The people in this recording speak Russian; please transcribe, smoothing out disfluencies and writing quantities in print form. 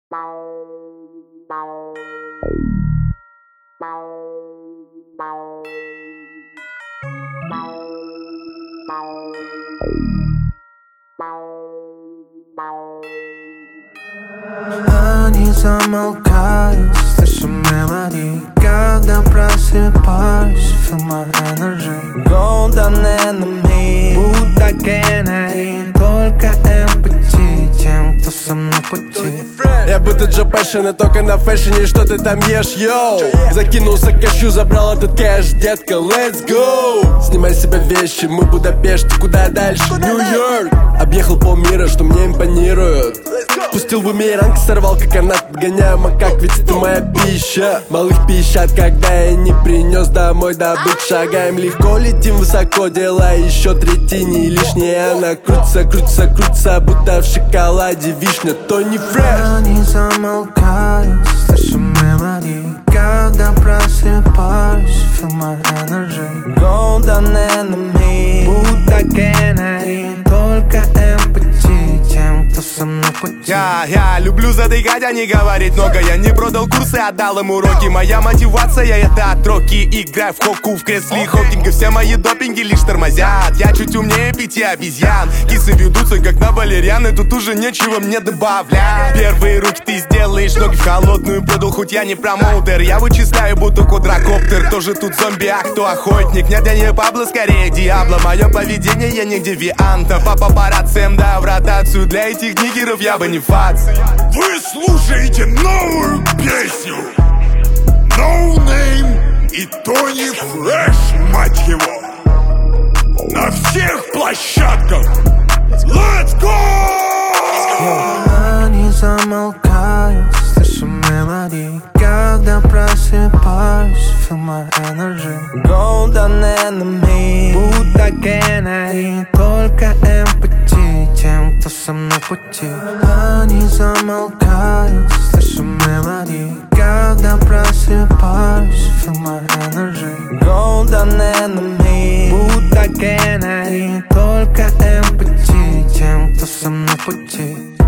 Они замолкают, слышу мелодии. Когда просыпаюсь, feel my energy. Golden enemy, будто Кеннеди. Только эмпатия тем, кто со мной в пути. Я будто Джо Пэшн, и только на фэшне. Что ты там ешь, йоу? Закинулся кэшу, забрал этот кэш, детка, let's go. Снимай с себя вещи, мы Будапешт, куда дальше? Нью-Йорк. Объехал полмира, что мне импонирует. Пустил бумеранг, сорвал как канат, подгоняю макак, ведь это моя пища. Малых пищат, когда я не принес домой добыть. Шагаем легко, летим высоко, делая еще третини лишнее. Она крутится, крутится, крутится, будто в шоколаде вишня, то не фреш. Они замолкают, слышу мелодии. Когда просыпаюсь, feel my energy. Golden enemy, будто Кеннеди. Только эмпатия тем, кто со мной в пути. Я люблю задыхать, а не говорить много. Я не продал курсы, отдал им уроки. Моя мотивация это отроки. Играй в хоку в кресле Хокинга. Все мои допинги лишь тормозят. Я чуть умнее 5 обезьян. Кисы ведутся как на валерианы. Тут уже нечего мне добавлять. Первые руки ты сделаешь, ноги в холодную продал. Хоть я не промоутер, я вычисляю будто квадрокоптер. Кто же тут зомби, а кто охотник? Нет, я не Пабло, скорее Диабло. Мое поведение, я не девианта. По папарацциям, да, в ротацию. Для этих нигеров я бы не фац. Вы слушаете новую песню No Name и Тони Фреш, мать его, на всех площадках. Let's go! Они замолкают, слышу мелодии. Когда просыпаюсь, feel my energy. Golden enemy, будто Кеннеди. Только эмпатия тем, кто со мной в пути. Они замолкают, слышу мелодии. Когда просыпаюсь, feel my energy. Golden enemy, будто Кеннеди. Только эмпатия тем, кто со мной в пути.